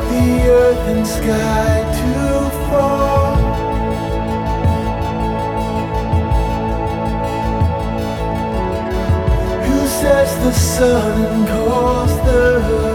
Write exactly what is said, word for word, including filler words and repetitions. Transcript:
the earth and sky to fall? Who sets the sun and calls the